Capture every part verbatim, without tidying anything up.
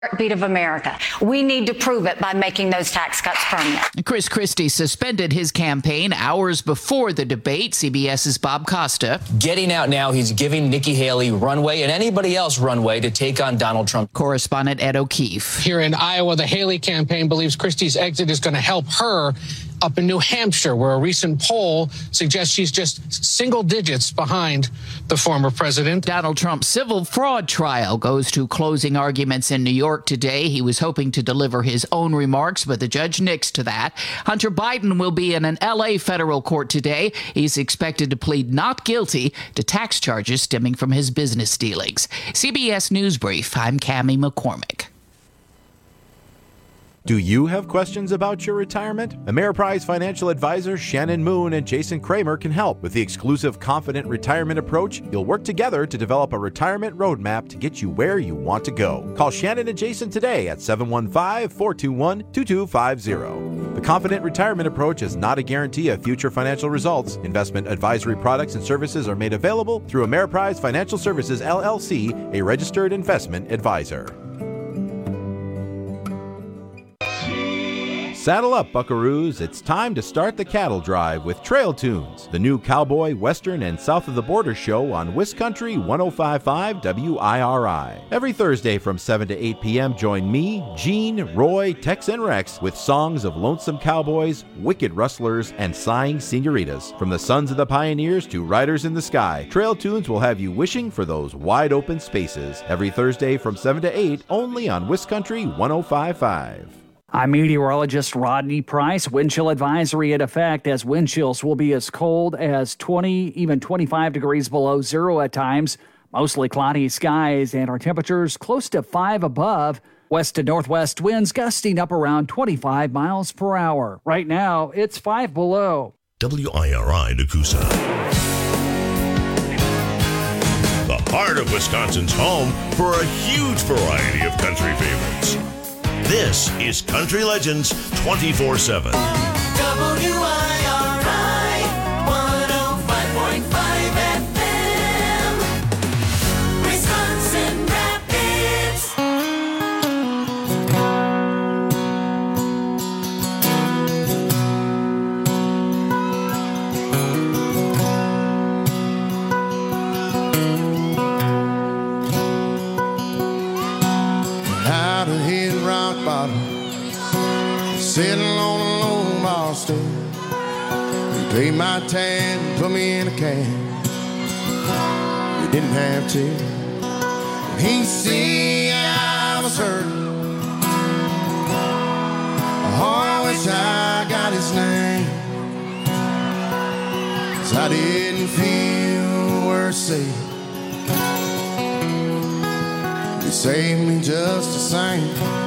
Heartbeat of America. We need to prove it by making those tax cuts permanent. Chris Christie suspended his campaign hours before the debate. CBS's Bob Costa. Getting out now, he's giving Nikki Haley runway and anybody else runway to take on Donald Trump. Correspondent Ed O'Keefe. Here in Iowa, the Haley campaign believes Christie's exit is going to help her up in New Hampshire, where a recent poll suggests she's just single digits behind the former president. Donald Trump's civil fraud trial goes to closing arguments in New York today. He was hoping to deliver his own remarks, but the judge nixed to that. Hunter Biden will be in an L A federal court today. He's expected to plead not guilty to tax charges stemming from his business dealings. C B S News Brief, I'm Cammie McCormick. Do you have questions about your retirement? Ameriprise financial advisors Shannon Moon and Jason Kramer can help. With the exclusive Confident Retirement Approach, you'll work together to develop a retirement roadmap to get you where you want to go. Call Shannon and Jason today at seven one five, four two one, two two five zero. The Confident Retirement Approach is not a guarantee of future financial results. Investment advisory products and services are made available through Ameriprise Financial Services, L L C, a registered investment advisor. Saddle up, buckaroos. It's time to start the cattle drive with Trail Tunes, the new cowboy, western, and south of the border show on Wiscountry one oh five point five W I R I. Every Thursday from seven to eight p.m., join me, Gene, Roy, Tex, and Rex with songs of lonesome cowboys, wicked rustlers, and sighing senoritas. From the sons of the pioneers to riders in the sky, Trail Tunes will have you wishing for those wide open spaces. Every Thursday from seven to eight, only on Wiscountry one oh five point five. I'm meteorologist Rodney Price. Wind chill advisory in effect as wind chills will be as cold as twenty, even twenty-five degrees below zero at times. Mostly cloudy skies and our temperatures close to five above. West to northwest winds gusting up around twenty-five miles per hour. Right now, it's five below. W I R I Nakusa. The heart of Wisconsin's home for a huge variety of country favorites. This is Country Legends twenty-four seven. W I R I one oh five point five F M, Wisconsin Rapids. How to hit rock bottom, sitting on a low bar stool. You paid my tab, put me in a cab. You didn't have to. He see I was hurt. Oh, I wish I got his name, 'cause I didn't feel worth saying. You saved me just the same.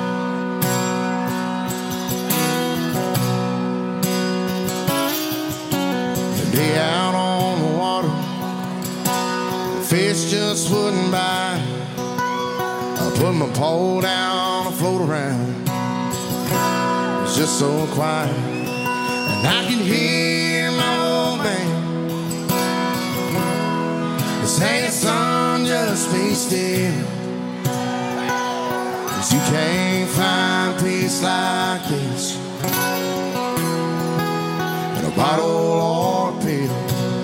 The day out on the water, the fish just wouldn't bite. I put my pole down and float around. It's just so quiet, and I can hear my old man. It's saying, son, just be still. You can't find peace like this in a bottle or a pill.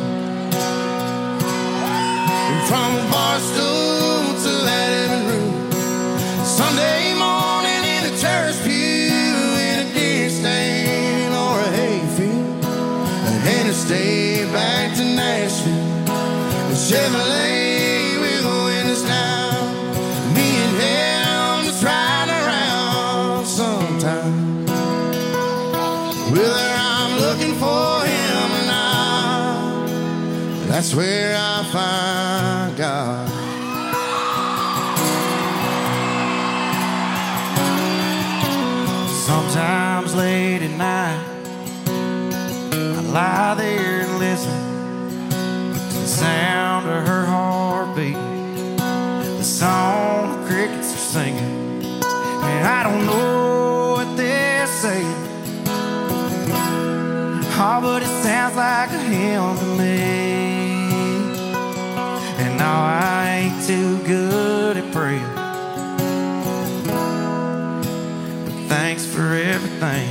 And from a bar stool to that living room, Sunday morning in a church pew, in a deer stand or a hayfield, an interstate back to Nashville, a Chevrolet with a windows down. Me and him just riding around sometime. Whether I'm looking for him or not, that's where I find God. Sometimes late at night, I lie there and listen to the sound of her heartbeat, the song the crickets are singing, and I don't know what they're saying. Oh, but it sounds like a hymn to me. And no, I ain't too good at praying, everything.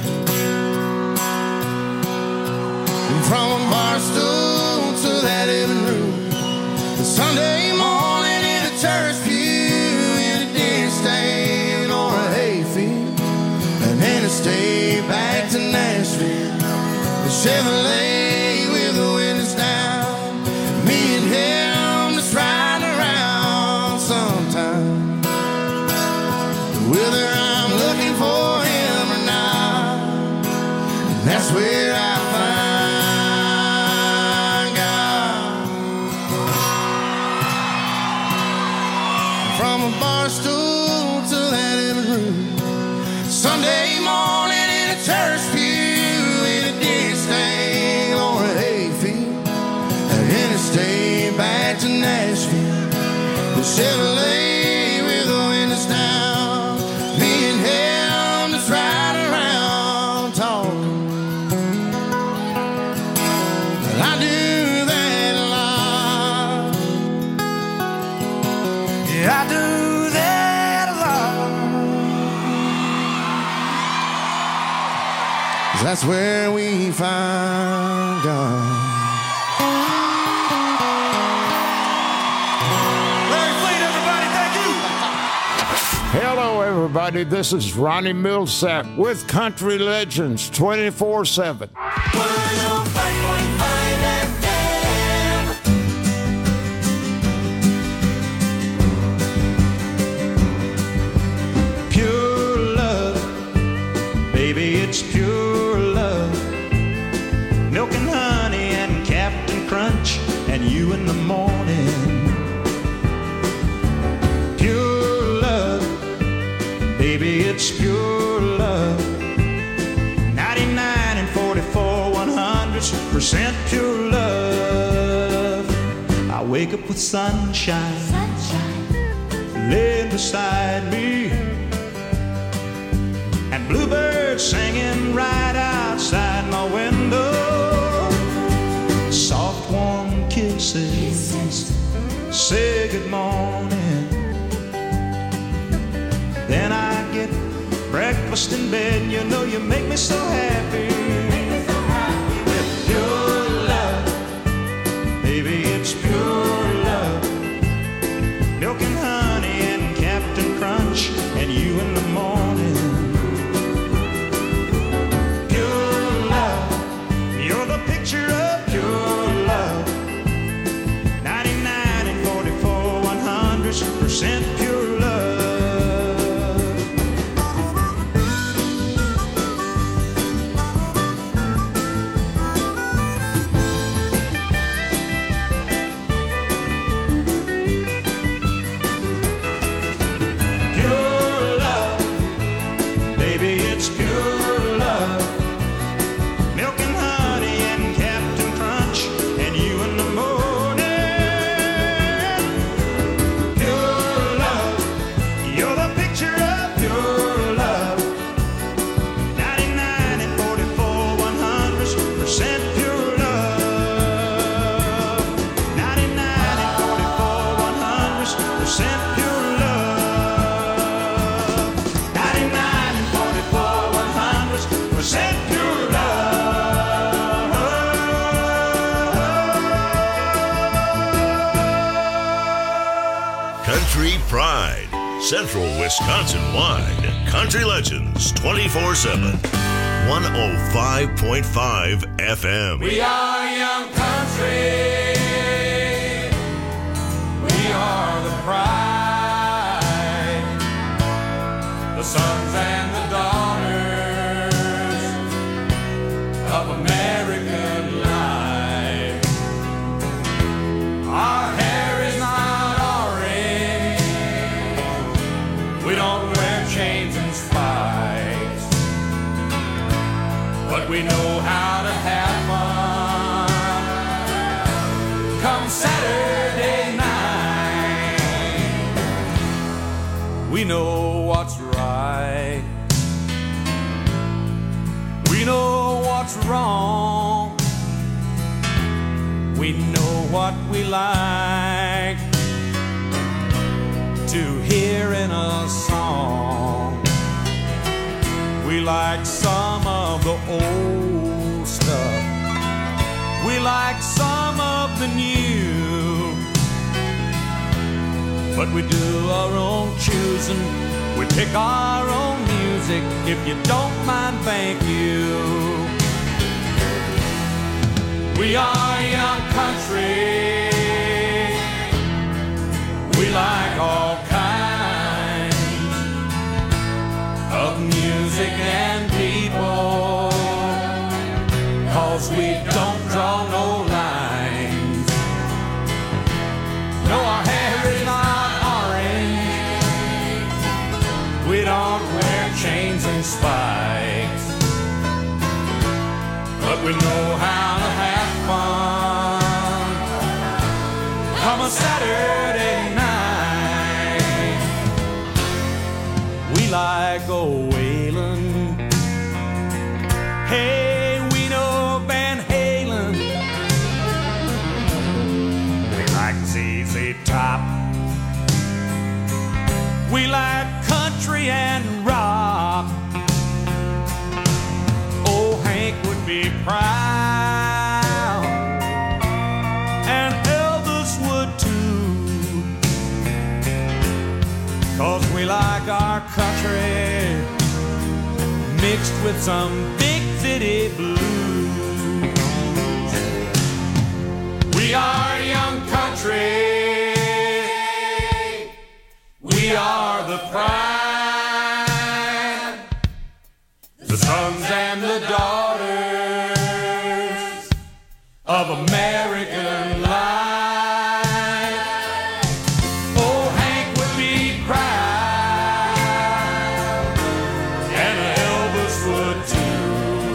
From a bar stool to that living room, the Sunday morning in a church pew, in a deer stand or a hayfield, and then to stay back to Nashville. The Chevrolet with the windows down, me and him just riding around sometime. Whether I'm looking for him or not, that's where I find God. From a bar stool to that living room, Sunday morning in a church pew, in a deer stand or a hayfield, and then to stay back to Nashville. The Chevrolet with the windows down, me and him just riding around talking. Well, I do that a lot. Yeah, I do that a lot. 'Cause that's where we find God. Larry Fleet, everybody, thank you. Hello, everybody. This is Ronnie Millsap with Country Legends twenty-four seven. one oh five point five F M. Pure love, baby, it's pure love. Milk and honey and Captain Crunch and you in the morning. Pure love, baby, it's pure love. ninety-nine and forty-four, one hundred percent pure love. I wake up with sunshine, sunshine laying beside me, and bluebirds singing right outside my window. Soft warm kisses, say good morning. Then I get breakfast in bed. You know you make me so happy. With pure love, baby, it's pure love. Milk and honey and Captain Crunch and you in the morning. Pure love, you're the picture of pure love. ninety-nine and forty-four, one hundred percent pure love. Pure love, baby, it's pure love. Milk and honey and Captain Crunch and you in the morning. Pure love, you're the picture of pure love. ninety-nine and forty-four, one hundred percent pure love. ninety-nine and forty-four, one hundred percent pure love. ninety-nine and forty-four, one hundred percent pure love. Country Pride, Central Wisconsin wide. Country Legends twenty-four seven. one oh five point five F M. We are young country. We are the pride. The sons and the daughters of American life. Our hair is not orange. We don't wear chains and spikes. But we know how to have fun come Saturday night. We know what's right. We know what's wrong. We know what we like to hear in a song. We like some of the old stuff. We like some of the new. But we do our own choosing. We pick our own music. If you don't mind, thank you. We are young country. We like all kinds of music and people, 'cause we don't draw no lines. No, our hair is not orange. We don't wear chains and spikes, but we know how to have fun come a Saturday night. We like old Waylon. Hey, we know Van Halen. We like Z Z Top. We like country and rock. Old Hank would be proud, and Elvis would too, 'cause we like our country mixed with some big city blues. We are young country. We are the pride, the sons and the daughters of American life. Oh, Hank would be proud, and Elvis would too,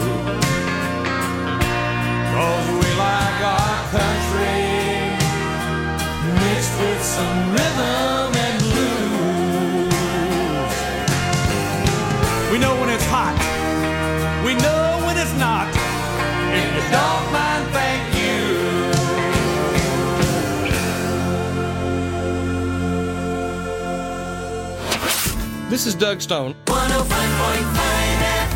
'cause we like our country mixed with some rhythm and blues. We know when it's hot, we know when it's not. If you don't mind, thank you. This is Doug Stone. one oh five point five F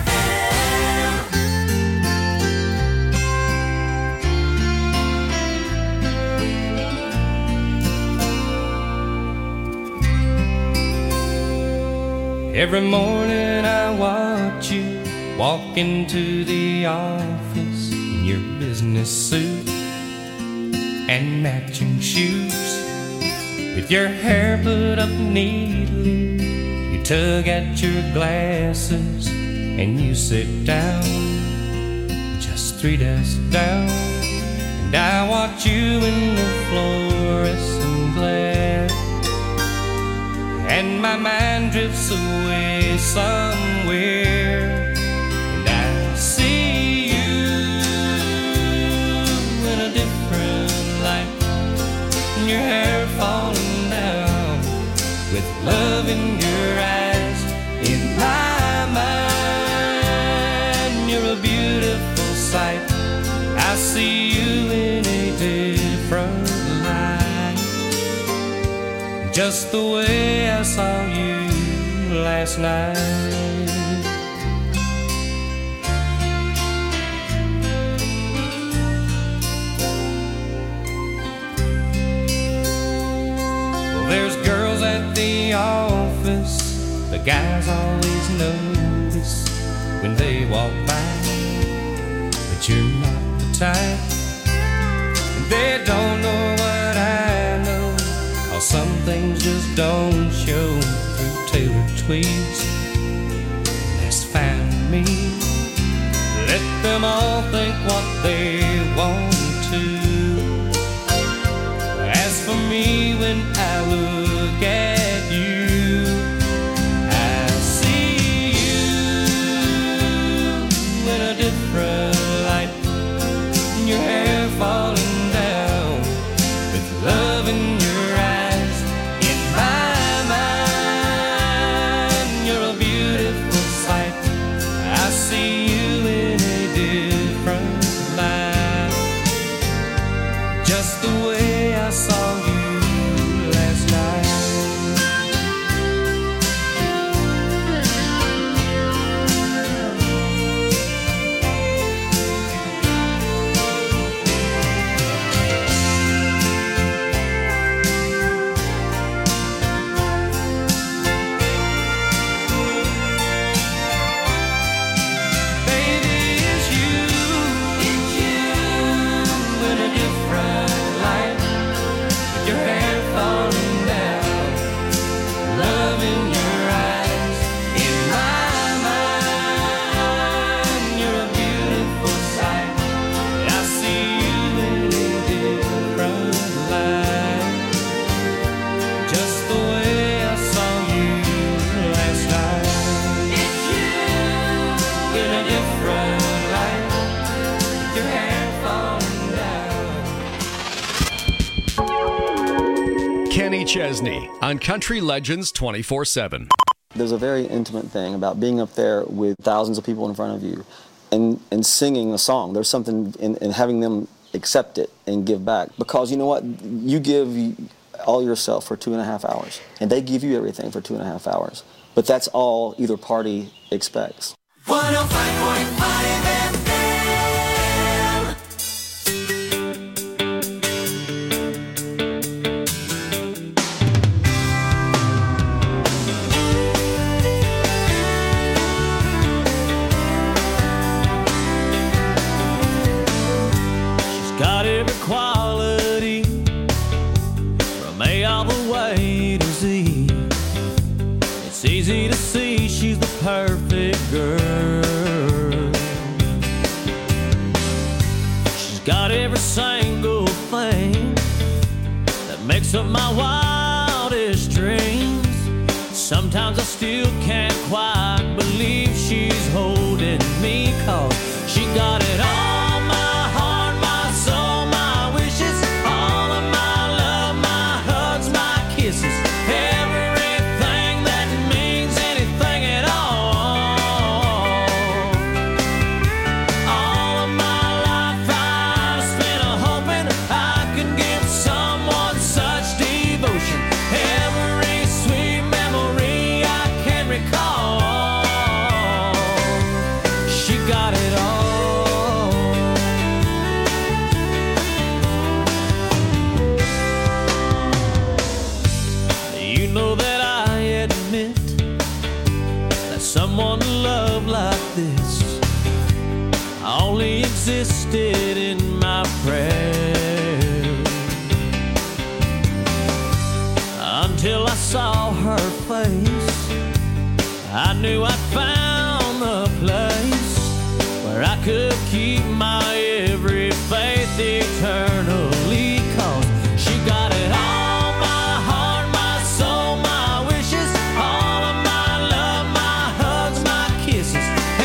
M. Every morning I watch you walk into the office in your business suit and matching shoes, with your hair put up neatly. You tug at your glasses and you sit down, just three desks down, and I watch you in the fluorescent glare, and my mind drifts away somewhere, and I see you in a different light, and your hair falling down with love in your eyes. In my mind, you're a beautiful sight. I see you in a different light, just the way I saw you last night. Well, there's girls at the office the guys always notice when they walk by, but you're not the type, and they don't know what I know, 'cause some things just don't show through tailored tweeds. That's fine with me. Let them all think what they want to. As for me, when I look at you, different light, your hair falling down with love in your eyes. In my mind, you're a beautiful sight. I see you in a different light. Chesney on Country Legends twenty-four seven. There's a very intimate thing about being up there with thousands of people in front of you and, and singing a song. There's something in, in having them accept it and give back. Because you know what? You give all yourself for two and a half hours, and they give you everything for two and a half hours. But that's all either party expects. one oh five point five F M. Got every quality from A all the way to Z. It's easy to see she's the perfect girl. She's got every single thing that makes up my wildest dreams. Sometimes I still can't quite believe she's holding me, 'cause she got it all. Existed in my prayers until I saw her face. I knew I'd found the place where I could keep my every faith eternally, 'cause she got it all, my heart, my soul, my wishes, all of my love, my hugs, my kisses.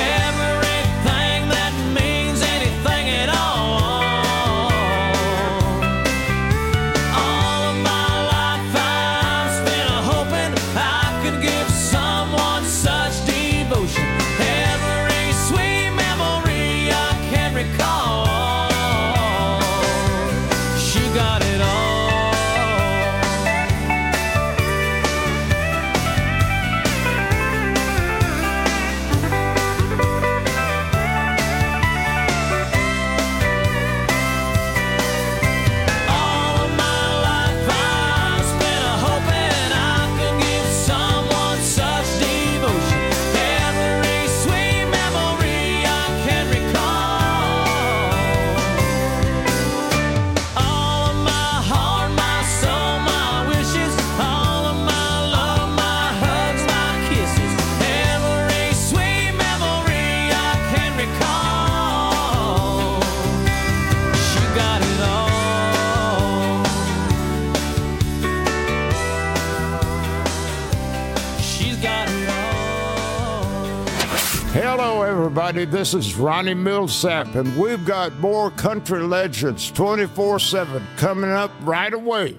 Hello, everybody. This is Ronnie Millsap, and we've got more Country Legends twenty-four seven coming up right away.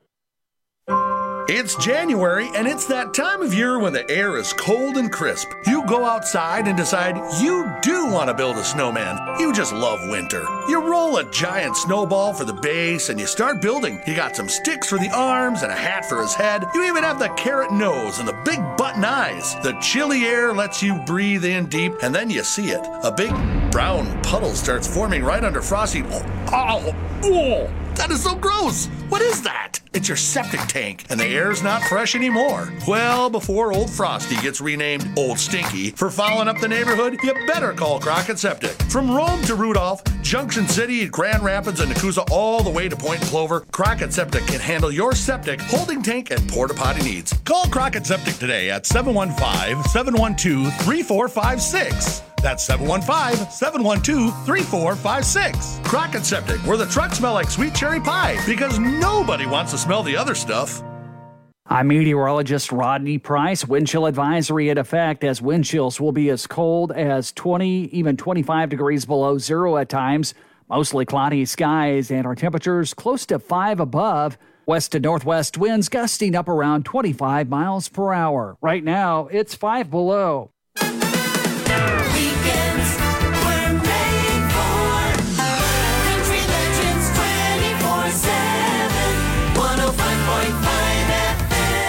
It's January, and it's that time of year when the air is cold and crisp. You go outside and decide you do want to build a snowman. You just love winter. You roll a giant snowball for the base, and you start building. You got some sticks for the arms and a hat for his head. You even have the carrot nose and the big button eyes. The chilly air lets you breathe in deep, and then you see it. A big brown puddle starts forming right under Frosty. Oh, oh, oh. That is so gross. What is that? It's your septic tank, and the air's not fresh anymore. Well, before old Frosty gets renamed Old Stinky for fouling up the neighborhood, you better call Crockett Septic. From Rome to Rudolph, Junction City, Grand Rapids, and Nakusa, all the way to Point Clover, Crockett Septic can handle your septic, holding tank, and porta potty needs. Call Crockett Septic today at seven one five, seven one two, three four five six. That's seven one five, seven one two, three four five six. Crockett Septic, where the trucks smell like sweet cherry pie, because nobody wants to smell the other stuff. I'm meteorologist Rodney Price. Wind chill advisory in effect, as wind chills will be as cold as twenty, even twenty-five degrees below zero at times. Mostly cloudy skies, and our temperatures close to five above. West to northwest winds gusting up around twenty-five miles per hour. Right now, it's five below. Weekends were made for Country Legends twenty-four seven, one oh five point five F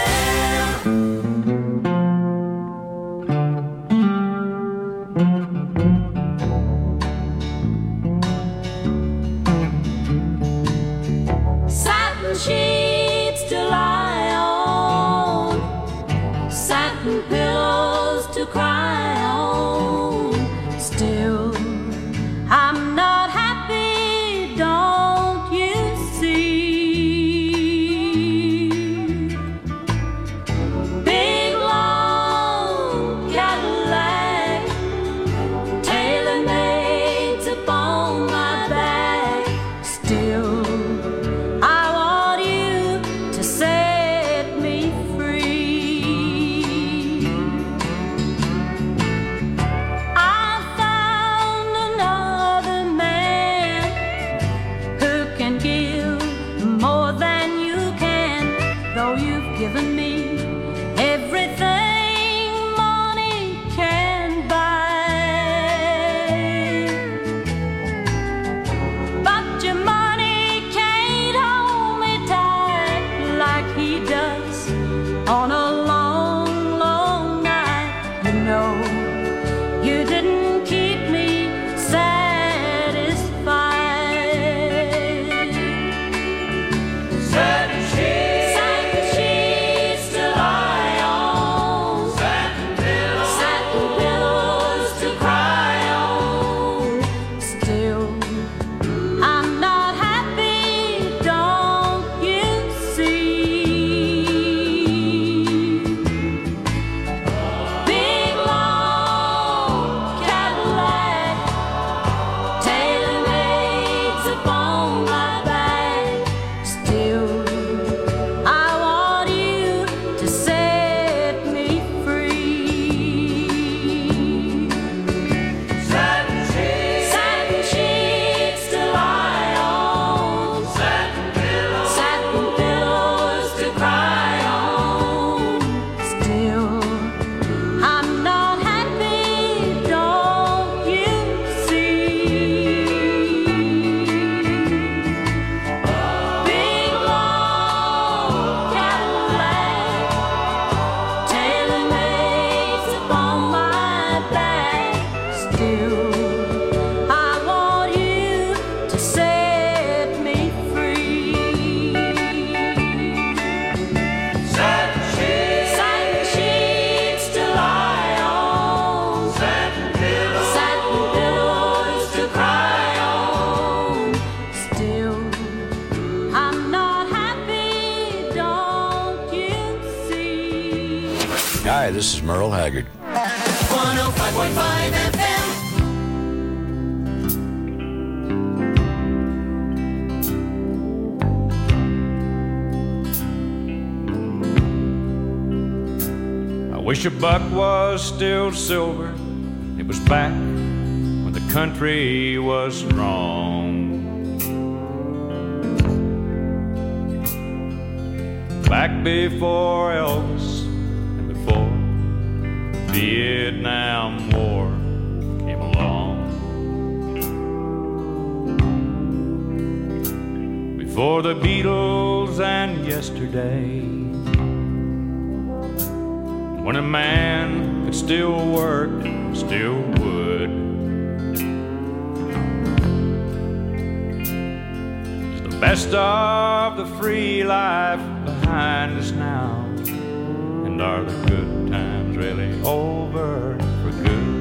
M. Satin sheets to lie on, satin pillows to cry on. Still, I'm not happy, don't you see? Big long Cadillac, tailor-made upon my back. Still, I want you to set me free. I found another man who can give more than you can, though you've given me everything money can buy. But your money can't hold me tight like he does on a long, long night. You know, you didn't keep me satisfied. Satin sheets, satin sheets to lie on, satin pillows, satin pillows to cry on. Still, I'm not happy, don't you see? Big long Cadillac, tailor-made upon my back. Still, I want you to set me free. Satin sheets, satin sheets to lie on, satin pillows, satin pillows to cry on. Still, I'm not happy, don't you see? Big long Cadillac, tailor-made upon my back. Still, I want you to set me free. Satin sheets, satin sheets to lie on, satin pillows, satin pillows to cry on. Still, I'm not happy, don't you see? Hi, this is Merle Haggard. one oh five point five F M. I wish a buck was still silver. It was back when the country was strong. Back before Elvis and before the Vietnam War came along. Before the Beatles and yesterday, when a man could still work, still would. Is the best of the free life behind us now? And are the good times really over for good?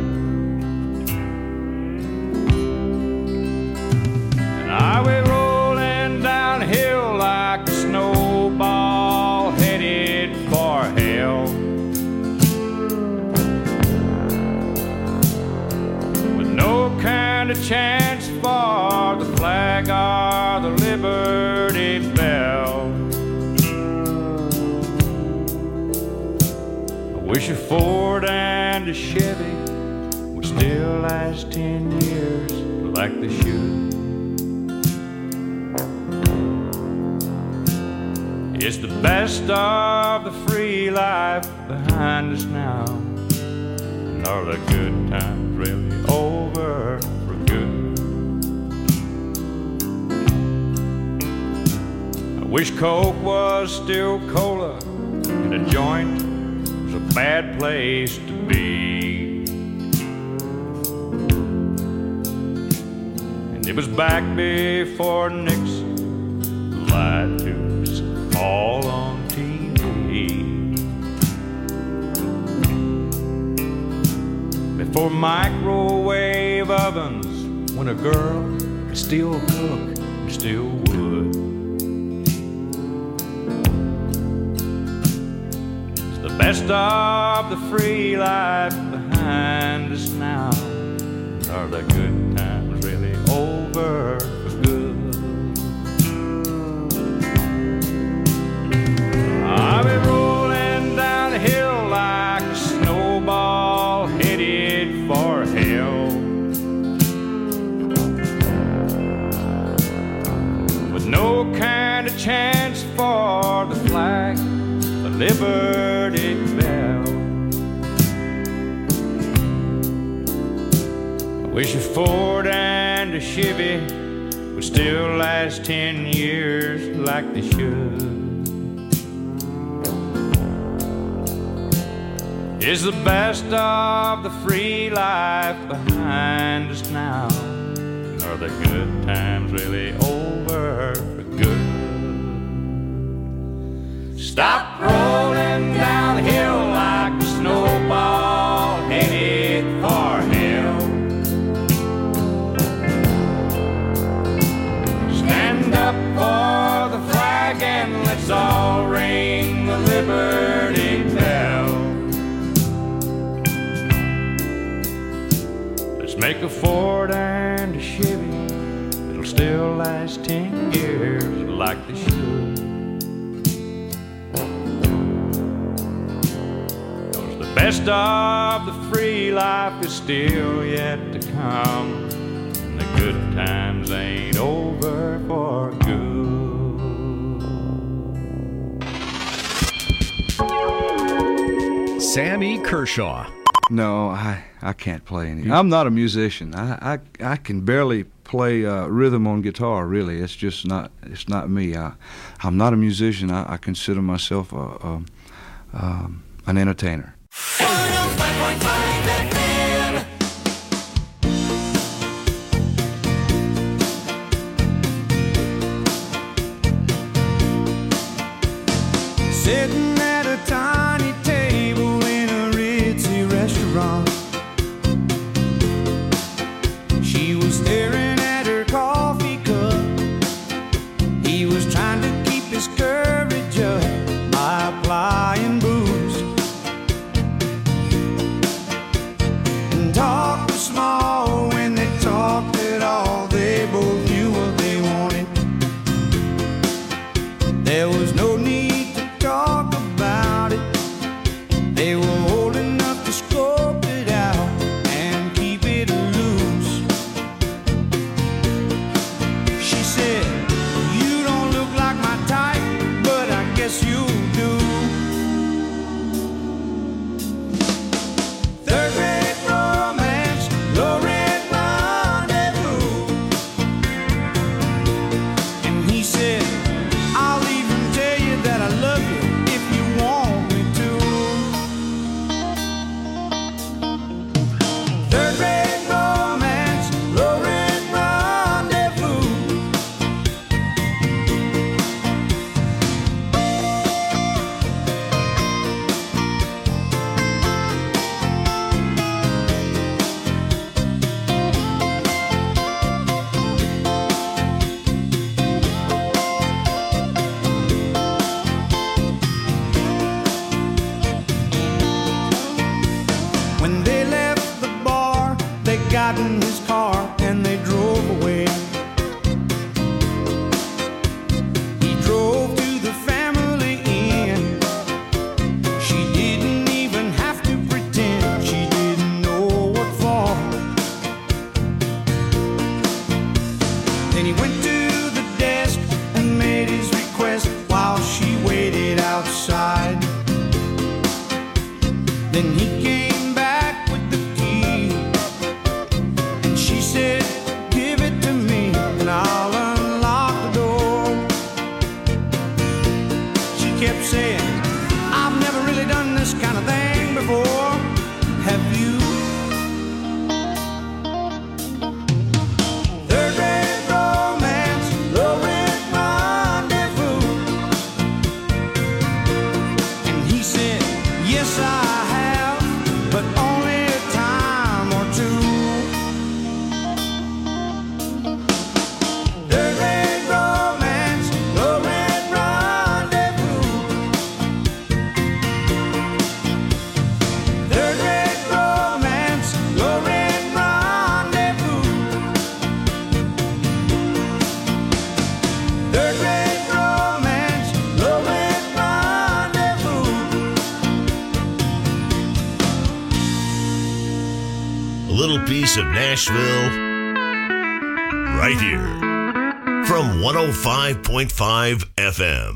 And are we rolling downhill like a snowball headed for hell? No kind of chance for the flag or the Liberty Bell. I wish a Ford and a Chevy would still last ten years like they should. It's the best of the free life behind us now. And are the good times really over for good? I wish Coke was still cola and a joint was a bad place to be. And it was back before Nixon lied to us all on T V. Before microwave ovens, when a girl could still cook and still would. It's the best of the free life behind us now. Are the good times really over for good? I'll be rolling down the hill like a snowball headed for hell, with no kind of chance for the flag of Liberty Bell. I wish a Ford and a Chevy would still last ten years like they should. Is the best of the free life behind us now? Are the good times really over for good? Stop rolling down the hill like a snowball headed for hell. Stand up for the flag and let's all ring the Liberty Bell. Make a Ford and a Chevy that'll still last ten years like they should. Cause the best of the free life is still yet to come, and the good times ain't over for good. Sammy Kershaw. No, I, I can't play any. I'm not a musician. I I, I can barely play uh, rhythm on guitar. Really, it's just not it's not me. I I'm not a musician. I, I consider myself a, a um, an entertainer. Sitting at a tiny table in a ritzy restaurant, she was staring at her coffee cup. He was trying to keep his courage up by applying booze, and talk was small when they talked at all. They both knew what they wanted. There was no need to talk about it. They were old enough to scope it out and keep it loose. She said, "You don't look like my type, but I guess you do." Third rate romance, low rent rendezvous. And he said, "I'll even tell you that I love you if you want me to." Third rate romance, low rent rendezvous. When they left the bar, they got in his car and they drove away. He drove to the family inn. She didn't even have to pretend she didn't know what for. Then he went to the desk and made his request while she waited A little piece of Nashville right here from one oh five point five F M.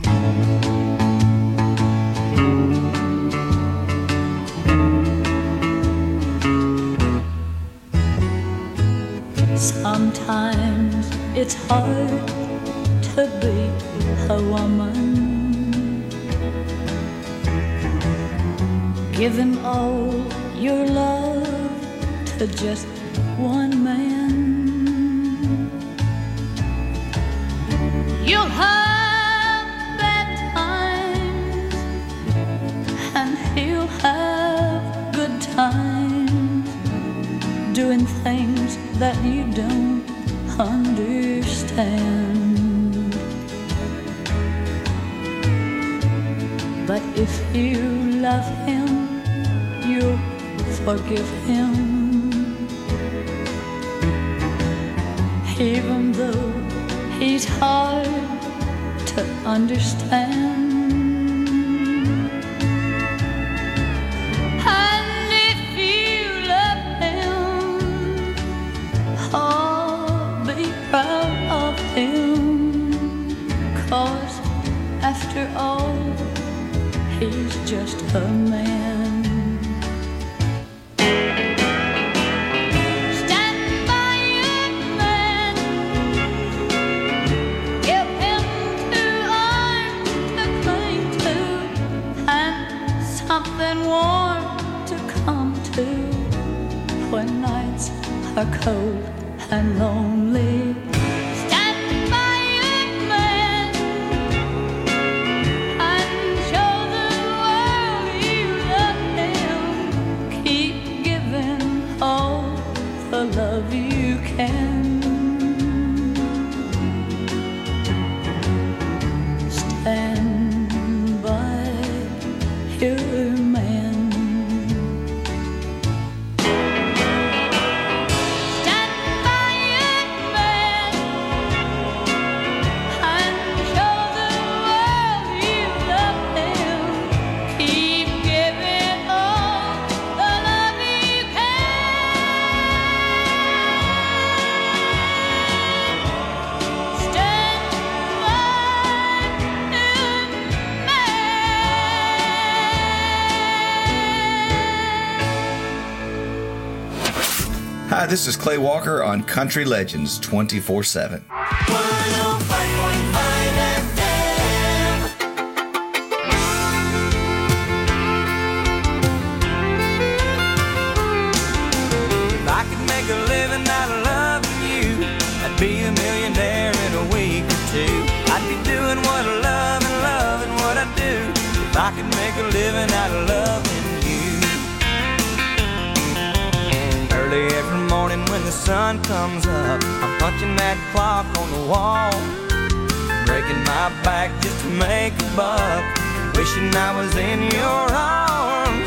Sometimes it's hard to be a woman. Giving all your love to just one man. You'll have bad times and he'll have good times, doing things that you don't understand. But if you love him, you'll forgive him, even though he's hard to understand. And if you love him, oh, be proud of him, 'cause after all, he's just a man. Warm to come to when nights are cold and lonely. Stand by your man and show the world you love him. Keep giving all the love you can. Stand by your Hi, this is Clay Walker on Country Legends twenty-four seven. If I could make a living out of loving you, I'd be a millionaire in a week or two. I'd be doing what I love and loving what I do. If I could make a living out of loving you. Early every morning when the sun comes up, I'm punching that clock on the wall, breaking my back just to make a buck, wishing I was in your arms.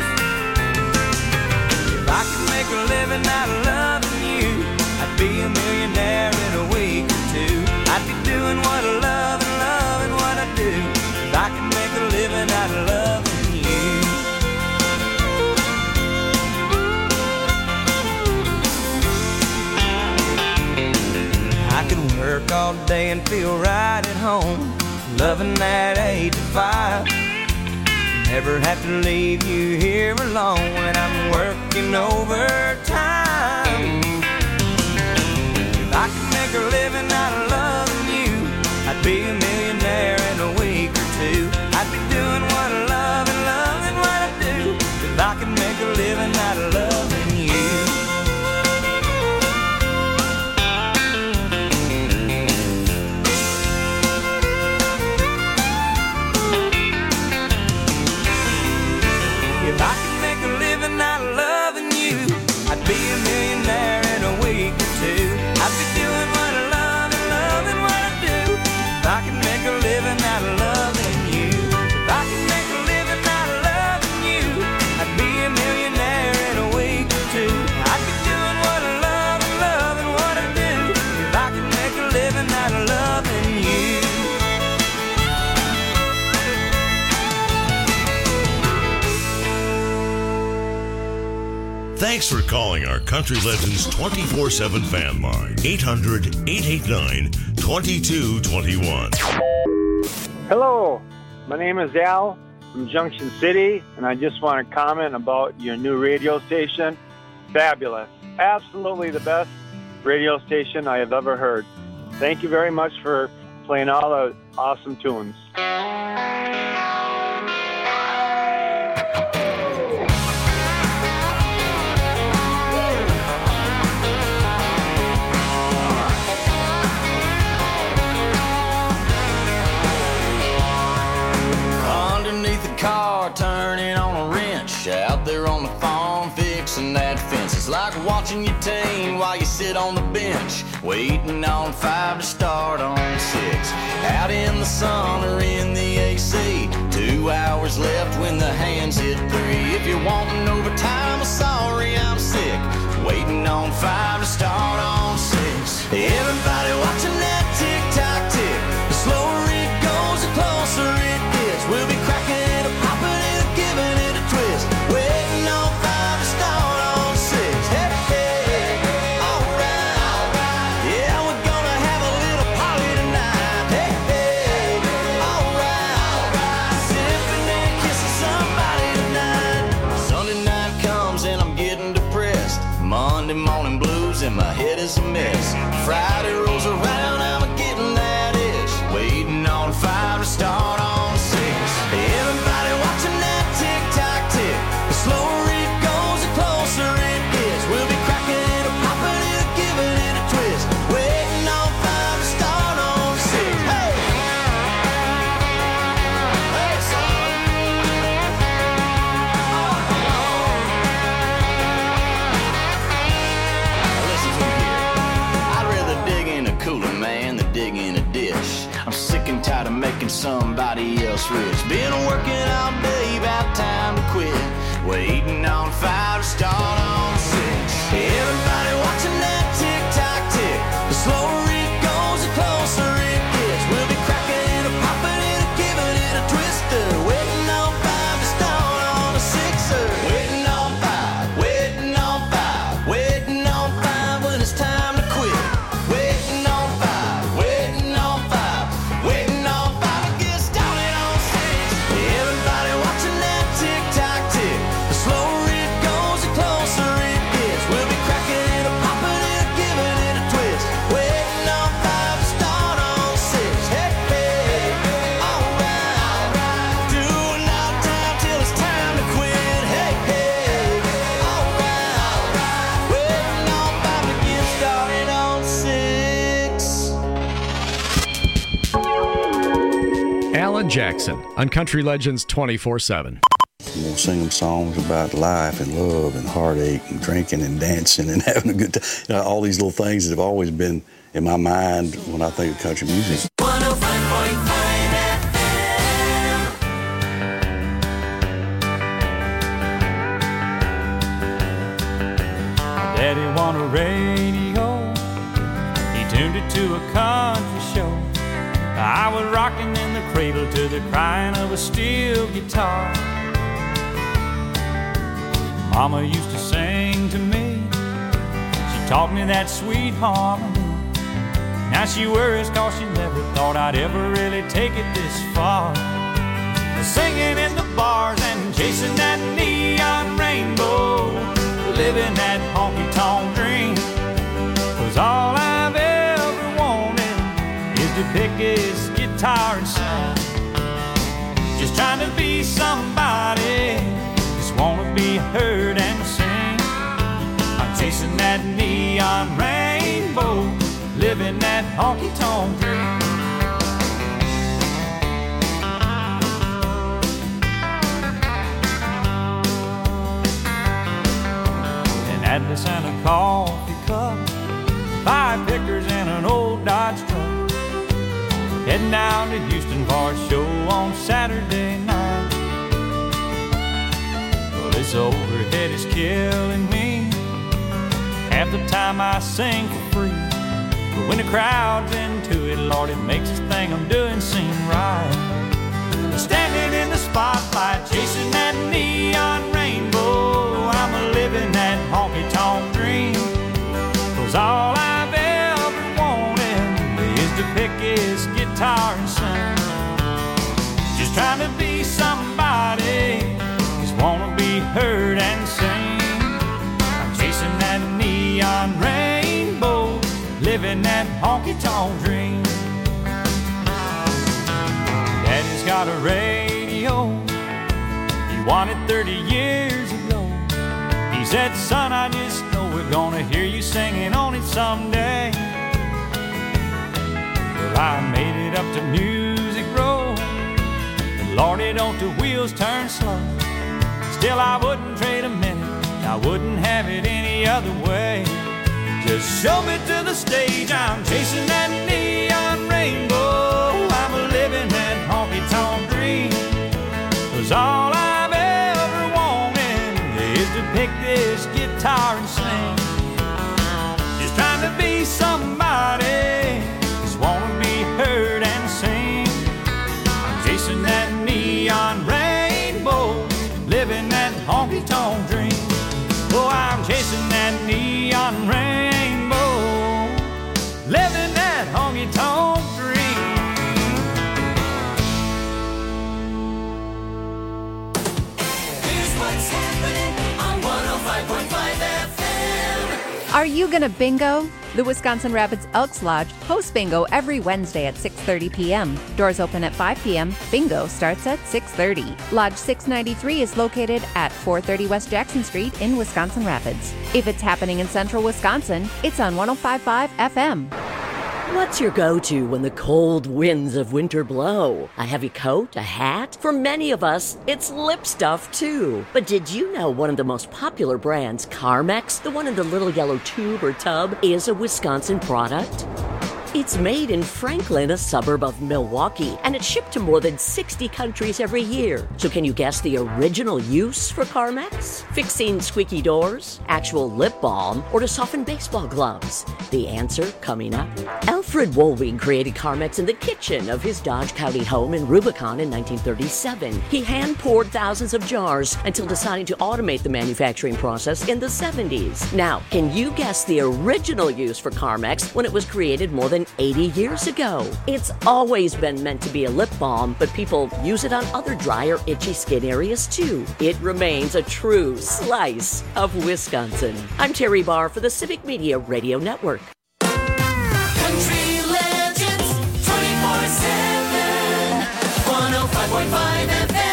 If I could make a living out of loving you, I'd be a millionaire in a week or two. I'd be doing what I love and loving what I do. If I could make a living out of loving you. I could work all day and feel right at home, loving that eight to five. Never have to leave you here alone when I'm working overtime. If I could make a living out of loving you, I'd be a millionaire in a week or two. I'd be doing what I love and loving what I do. If I could make a living out of loving you. If I could make a living out of loving you, I'd be Thanks for calling our Country Legends twenty-four seven fan line, eight hundred, eight eight nine, two two two one. Hello, my name is Al from Junction City, and I just want to comment about your new radio station. Fabulous. Absolutely the best radio station I have ever heard. Thank you very much for playing all the awesome tunes. Underneath the car, turning on a wrench. Out there on the farm, fixing that fence. It's like watching your team while you sit on the bench, waiting on five to start on six. Out in the sun or in the A C, two hours left when the hands hit three. If you're wanting overtime, I'm sorry, I'm sick, waiting on five to start on six. Everybody watching that tick-tock tick. The slower it goes, the closer it gets. We'll be cracking it, a popping it, a giving it a twist, waiting on five to start on six. Hey, hey, alright, alright. Yeah, we're gonna have a little party tonight. Hey, hey, alright, alright. Sipping and kissing somebody tonight. Sunday night comes and I'm getting depressed. Monday morning blues and my head is a mess. Friday rolls around, I'm getting that itch, waiting on five to start on six. Everybody watching that tick-tock tick. The slower it goes, the closer it gets. We'll be cracking it, a popping it, a giving it a twist, waiting on five to start on six. Hey! Hey, son! Now listen to me here. I'd rather dig in a cooler, man, than dig in a dish. I'm sick and tired of making somebody else rich. Been working all day, about time to quit, waiting on five to start on six. Everybody watching that tick-tock tick. The slower it goes, the closer it gets. We'll be cracking it, a popping it, a giving it a twister, waiting on five to start on a sixer. Waiting on five, waiting on five, waiting on five when it's time to quit. Waiting on five, waiting on five, waiting on five to get started on six. Everybody watching that tick-tock tick. The slower it goes, the closer it gets. We'll be cracking it, a popping it, a giving it a twist, waiting on five to start on six. Hey, hey, alright, alright. Doing our time till it's time to quit. Hey, hey, alright, alright. Waiting on five to get started on six. Alan Jackson on Country Legends twenty-four seven. I'm going to sing them songs about life and love and heartache and drinking and dancing and having a good time. You know, all these little things that have always been in my mind when I think of country music. one oh five point five F Daddy wanted a radio, he tuned it to a country show. I was rocking in the cradle to the crying of a steel guitar. Mama used to sing to me, she taught me that sweet harmony. Now she worries cause she never thought I'd ever really take it this far. Singing in the bars and chasing that neon rainbow, living that honky-tonk dream. Was all I've ever wanted is to pick his guitar and sing. Just trying to be somebody, just wanna be heard and sing. I'm chasing that neon rainbow, living that honky-tonk dream. Atlas and a coffee cup, five pickers and an old Dodge truck, heading down to Houston for a show on Saturday night. Well, this overhead is killing me. Half the time I sing for free, but when the crowd's into it, Lord, it makes this thing I'm doing seem right. Standing in the spotlight, chasing that neon rainbow, I'm a living that honky-tonk dream. 'Cause all I've ever wanted is to pick his guitar and sing. Just trying to be somebody, just wanna be heard and sing. I'm chasing that neon rainbow, living that honky-tonk dream. Daddy's got a radio, he won it thirty years ago. He said, son, I just know we're gonna hear you singing on it someday. Well, I made it up to Music Row, and Lordy, don't the wheels turn slow. Still, I wouldn't trade a minute, I wouldn't have it any other way. Just show me to the stage, I'm chasing that neon rainbow. I'm a living that honky-tonk dream. 'Cause all I've ever wanted is to pick this guitar and sing. Just trying to be somebody, just wanna be heard and sing. I'm chasing that neon rainbow, living that honky-tonk dream. Oh, I'm chasing that neon rainbow, living that honky-tonk dream. Here's what's happening on one oh five point five F M. Are you gonna bingo? The Wisconsin Rapids Elks Lodge hosts bingo every Wednesday at six thirty p.m. Doors open at five p.m. Bingo starts at six thirty. Lodge six ninety-three is located at four thirty West Jackson Street in Wisconsin Rapids. If it's happening in central Wisconsin, it's on one oh five point five F M. What's your go-to when the cold winds of winter blow? A heavy coat? A hat? For many of us, it's lip stuff too. But did you know one of the most popular brands, Carmex, the one in the little yellow tube or tub, is a Wisconsin product? It's made in Franklin, a suburb of Milwaukee, and it's shipped to more than sixty countries every year. So can you guess the original use for Carmex? Fixing squeaky doors, actual lip balm, or to soften baseball gloves? The answer coming up. Alfred Woolwing created Carmex in the kitchen of his Dodge County home in Rubicon in nineteen thirty-seven. He hand-poured thousands of jars until deciding to automate the manufacturing process in the seventies. Now, can you guess the original use for Carmex when it was created more than eighty years ago? It's always been meant to be a lip balm, but people use it on other dry or itchy skin areas too. It remains a true slice of Wisconsin. I'm Terry Barr for the Civic Media Radio Network. Country Legends twenty-four seven, one oh five point five F M.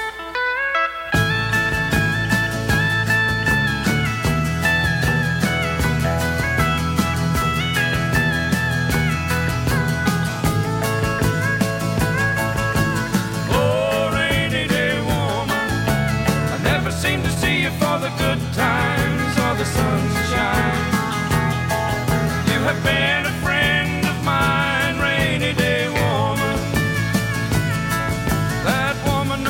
Times or the sunshine. You have been a friend of mine, rainy day woman. That woman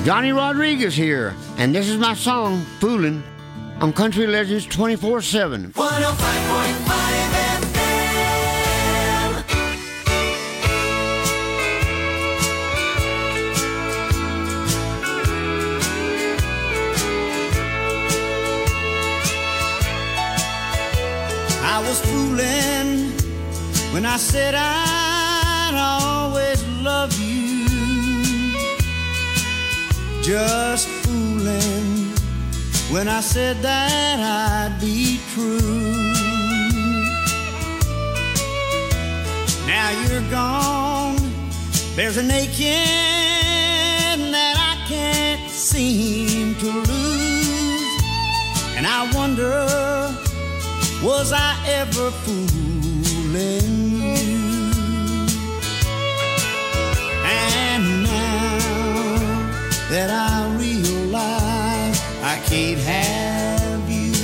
Johnny Rodriguez here, and this is my song, Foolin', on Country Legends twenty-four seven. one oh five point five F M. I was fooling when I said I'd always love you. Just fooling when I said that I'd be true. Now you're gone, there's an aching that I can't seem to lose. And I wonder, was I ever fooling you? And now that I realize I can't have you,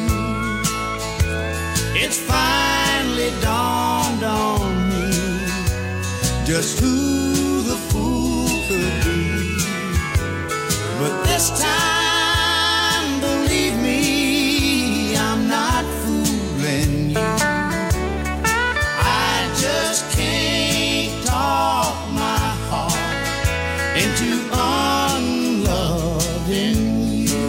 it's finally dawned on me just who the fool could be. But this time, believe me, I'm not fooling you. I just can't talk my heart into unloving you.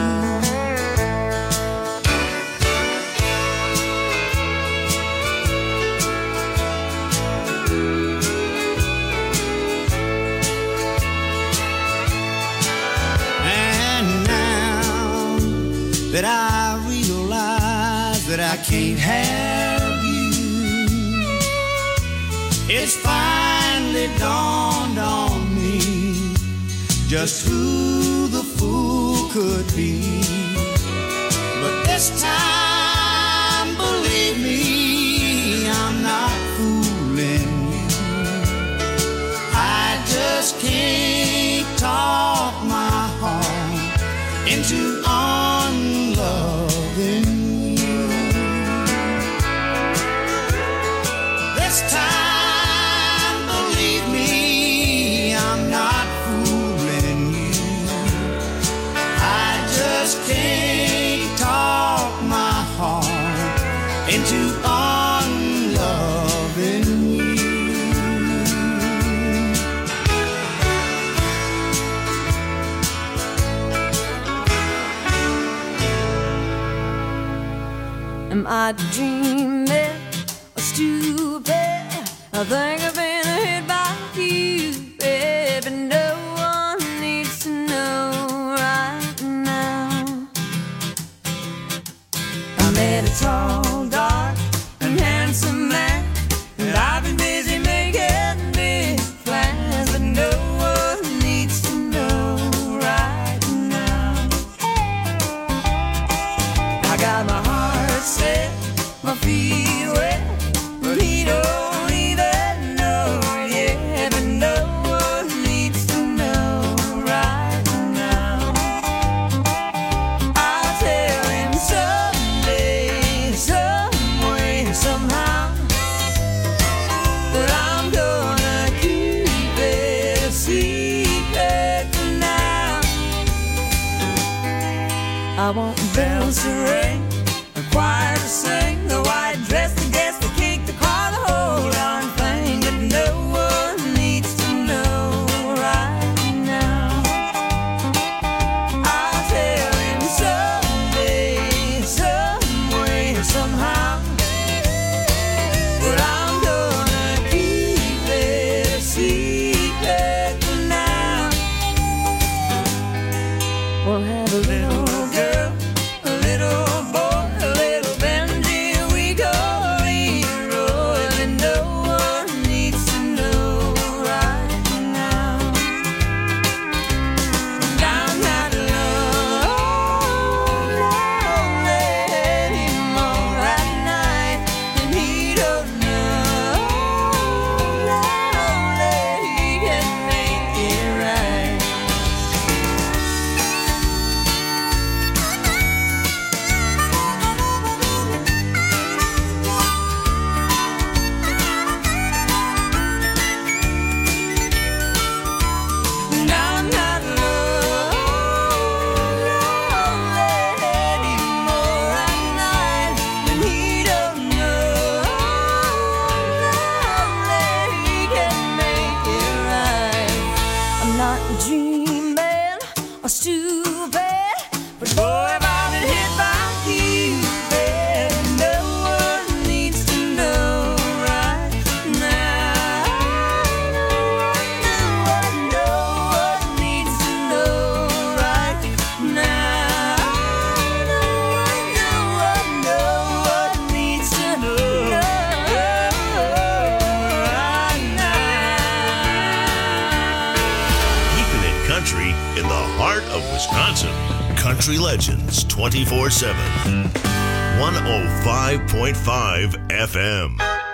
And now that I realize that I can't have you, it's finally dawned on me just who the fool could be. But this time, believe me, I'm not fooling you. I just can't talk my heart into unloving you. This time, believe me, I'm not fooling you. I just can't talk my heart into unloving you. Am I dreaming or stupid? I think I've been hit by you, baby. No one needs to know right now. I met a tall, dark, and handsome man, and I've been busy making big plans, but no one needs to know right now. I got my heart set, my feet wet, but he don't even know yet. But no one needs to know right now. I'll tell him someday, some way, somehow, that I'm gonna keep it a secret for now. I want bells to ring, a choir to sing, the white dress, the guest, the cake, the car, the whole darn thing. But no one needs to know right now. I'll tell him someday, some way, somehow, that I'm gonna keep it a secret for now. We'll have a little girl, a little boy, a little Benji or stupid, but boy, if I've been hit by you, baby, no one needs to know right now. No one, no one needs to know right now. No one, no one, no one needs to know right now. Keeping it country in the heart of Wisconsin. Country Legends twenty-four seven. one oh five point five F M.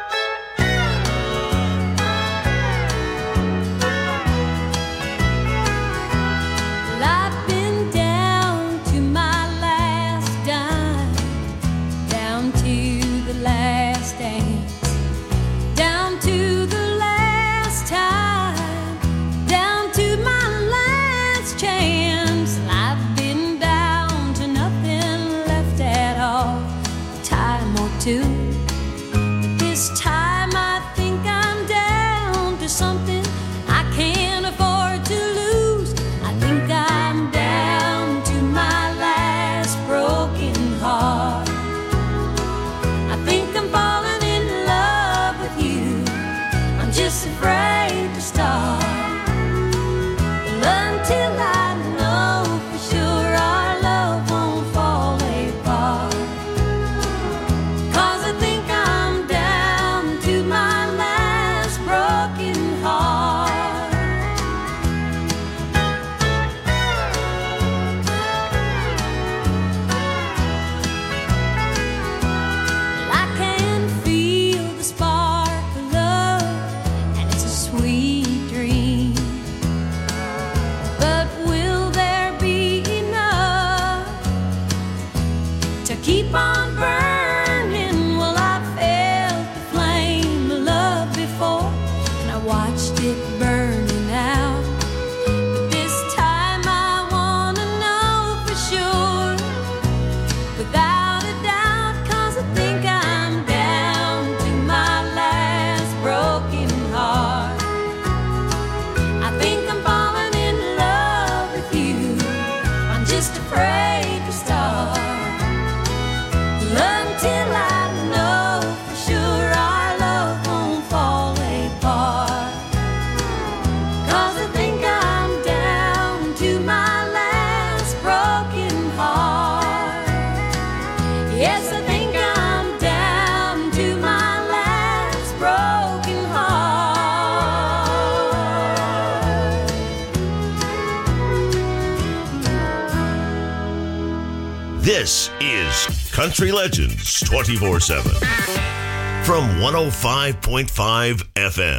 Well, I've been down to my last dime, down to the last dance, down to the last time, down to my last chance. I've been down to nothing left at all, a time or two. But this time I think I'm down to something I can't afford to lose. I think I'm down to my last broken heart. I think I'm falling in love with you. I'm just afraid to start. Well, until I know for sure our love won't fall apart. 'Cause I think I'm down to my last broken heart. I can feel the spark of love, and it's a sweet dream. But will there be enough to keep on burning? Well, I felt the flame of love before, and I watched it burning out. But this time I wanna know for sure, without a doubt, 'cause I think I'm down to my last broken heart. I think I'm falling in love with you. I'm just afraid to start. Until I know for sure our love won't fall apart. 'Cause I think I'm down to my last broken heart. Yes, I think I'm down to my last broken heart. This is Country Legends twenty-four seven. From one oh five point five F M.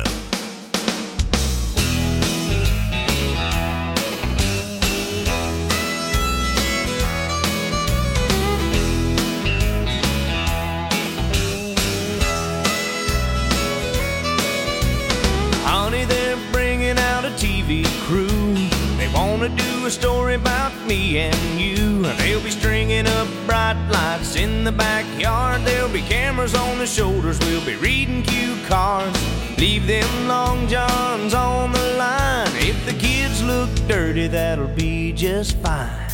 Honey, they're bringing out a T V crew. They want to do a story about me and you. They'll be stringing up bright lights in the backyard. There'll be cameras on the shoulders. We'll be reading cue cards. Leave them long johns on the line. If the kids look dirty, that'll be just fine.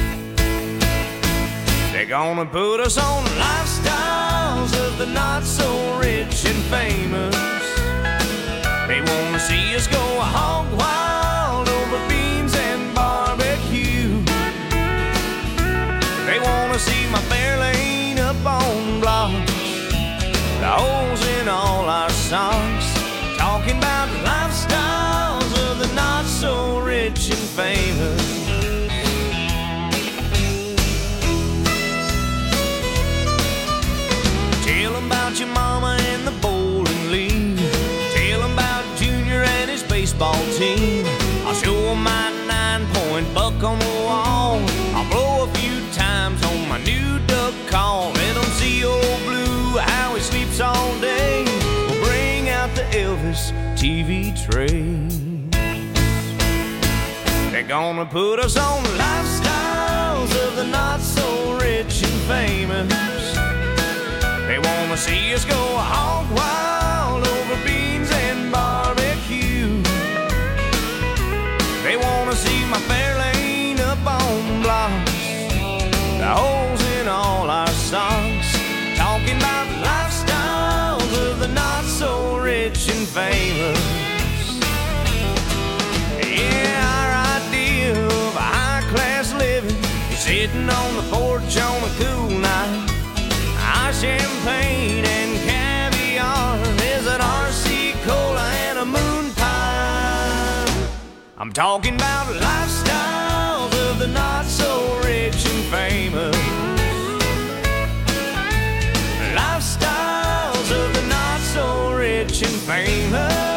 They're gonna put us on lifestyles of the not so rich and famous. They wanna see us go hog wild over beans and barbecue. They wanna see my fair lane up on blocks, the holes in all our socks. Talking about lifestyles of the not so rich and famous. Tell 'em about your mama and the bowling league. Tell 'em about Junior and his baseball team. I'll show 'em my nine-point buck on the wall. I'll blow a few times on my new duck call. Let 'em see old Blue, how he sleeps all day. We'll bring out the Elvis T V train. They're gonna put us on lifestyles of the not so rich and famous. They wanna see us go hog wild over beans and barbecue. They wanna see my fair lane up famous. Yeah, our idea of a high-class living is sitting on the porch on a cool night. Our champagne and caviar is an R C cola and a moon pie. I'm talking about lifestyles of the not-so-rich and famous. Lifestyles of the not-so-rich and famous.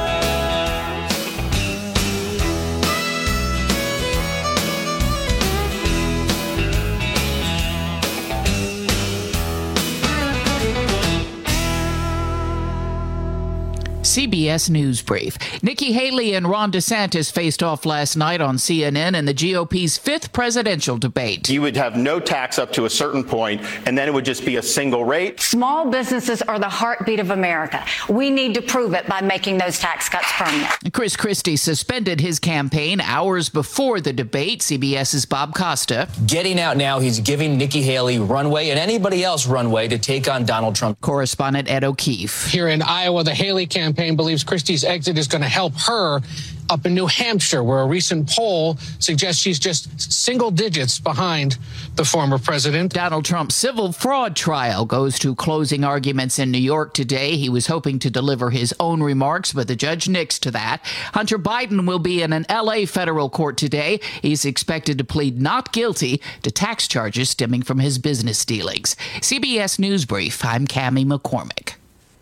C B S News Brief. Nikki Haley and Ron DeSantis faced off last night on C N N in the G O P's fifth presidential debate. You would have no tax up to a certain point, and then it would just be a single rate. Small businesses are the heartbeat of America. We need to prove it by making those tax cuts permanent. Chris Christie suspended his campaign hours before the debate. CBS's Bob Costa. Getting out now, he's giving Nikki Haley runway and anybody else runway to take on Donald Trump. Correspondent Ed O'Keefe. Here in Iowa, the Haley campaign believes Christie's exit is going to help her up in New Hampshire, where a recent poll suggests she's just single digits behind the former president. Donald Trump's civil fraud trial goes to closing arguments in New York today. He was hoping to deliver his own remarks, but the judge nixed to that. Hunter Biden will be in an L A federal court today. He's expected to plead not guilty to tax charges stemming from his business dealings. C B S News Brief, I'm Cammie McCormick.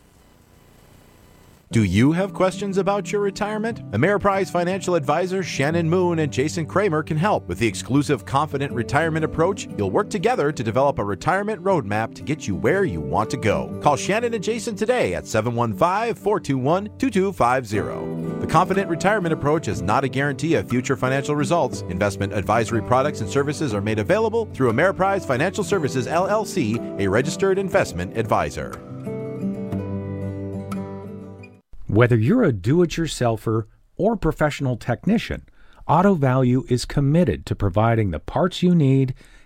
Do you have questions about your retirement? Ameriprise financial advisors Shannon Moon and Jason Kramer can help. With the exclusive Confident Retirement Approach, you'll work together to develop a retirement roadmap to get you where you want to go. Call Shannon and Jason today at seven one five, four two one, two two five zero. The Confident Retirement Approach is not a guarantee of future financial results. Investment advisory products and services are made available through Ameriprise Financial Services, L L C, a registered investment advisor. Whether you're a do-it-yourselfer or professional technician, Auto Value is committed to providing the parts you need